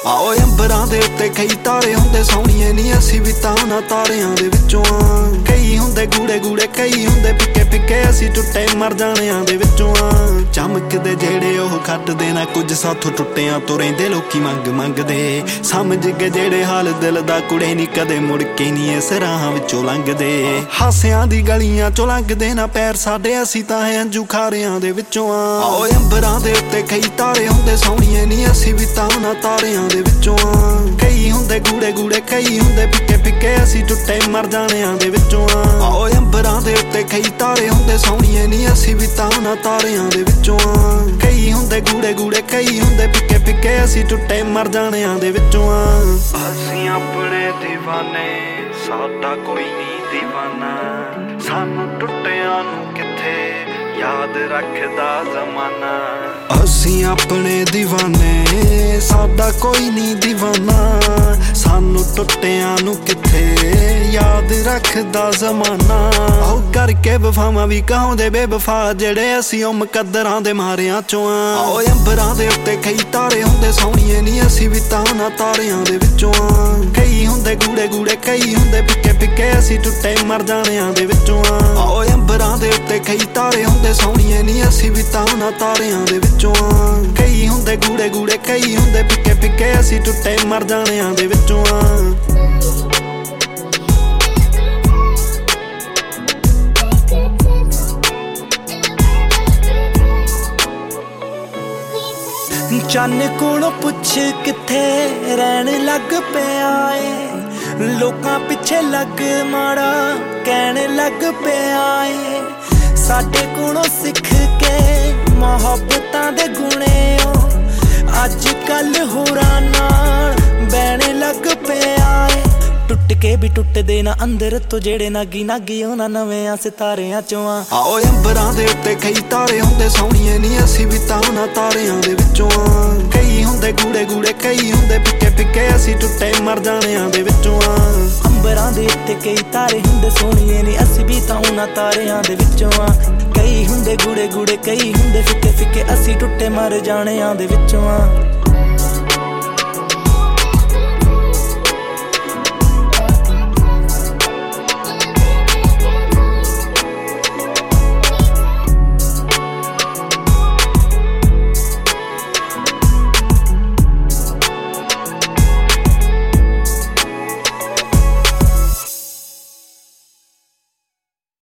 आओ अंबरां दे उत्ते कई तारे हुंदे सोहणीए नी असीं भी तां ना तारियां दे विचों आ कई हुंदे गूड़े गूड़े कई हुंदे फिक्के फिक्के असीं टुੱਟੇ मर जाणियां दे विचों आ चमकदे जेड़े ओह खट्टदे ना कुछ साथों टुੱਟਿਆਂ तो रहिंदे लोकी मंग मंगदे समझ गए जेड़े हाल दिल दा कुड़े नी कदे मुड़ के नी इस राहां विचों लंघदे हासियां दी गलियां चों लंघदे ना पैर साडे असीं तां अंजू खारियां दे विचों आ ओए अंबरां दे उत्ते कई तारे हुंदे सोहणीए नी असीं भी तां ना तारियां दे विचों आ कई हुंदे गूड़े गूड़े कई हुंदे फिक्के फिक्के असीं टुੱਟੇ मर जाणियां दे विचों आ ओए अंबरां दे उत्ते कई तारे हुंदे सोहणीए नी असीं भी तां ना तारियां दे विचों आ कई हुंदे गूड़े गूड़े कई हुंदे फिक्के फिक्के असीं टुੱਟੇ मर जाणियां दे विचों आ असीं अपने दीवाने साडा कोई नहीं दीवाना सानू टुੱਟਿਆਂ नू किथे याद रखदा जमाना असीं अपने दीवाने साडा कोई नहीं दीवाना सानू टुੱਟਿਆਂ नू किथे याद रखदा जमाना आओ करके वफावां भी कहाउंदे बेवफा जेड़े असीं ओ मुकद्दरां दे मारियां चों आ आओ अंबरां दे उत्ते कई तारे हुंदे सोहणीए नी असीं भी तां ना तारियां दे विचों आ कई हुंदे गूड़े गूड़े कई हुंदे फिक्के फिक्के असीं टुੱਟੇ मर जाणियां दे विचों आ आओ अंबरां दे उत्ते कई तारे हुंदे सोहणीए नी असीं भी तां ना तारियां दे विचों आ कई हुंदे गूड़े गूड़े कई हुंदे फिक्के फिक्के असीं टुੱਟੇ मर जाणियां दे विचों आ चन्न कोलों पुछ किथे रहन लग पिया ए लोकां पिछे लग माड़ा कहन लग पिया ए साडे कोलों सिख के मुहब्बतां दे गुणे अज कल होरां नाल बैण लग पिया ए टुੱਟ के भी टुੱਟਦੇ ना अंदर तो जेड़े नागी नागी उन्हां नवें सितारियां चों आ आओ अंबरां दे उत्ते कई तारे हुंदे सोहणीए नी असीं भी तां ना तारियां दे विचों आ कई हुंदे गूड़े गूड़े कई हुंदे फिक्के फिक्के असीं टुੱਟੇ मर जाणियां दे विचों आ अंबरां दे उत्ते कई तारे हुंदे सोहणीए नी असीं भी तां ना तारियां दे विचों आ कई हुंदे गूड़े गूड़े कई हुंदे फिक्के फिक्के असीं टुੱਟੇ मर जाणियां दे विचों आ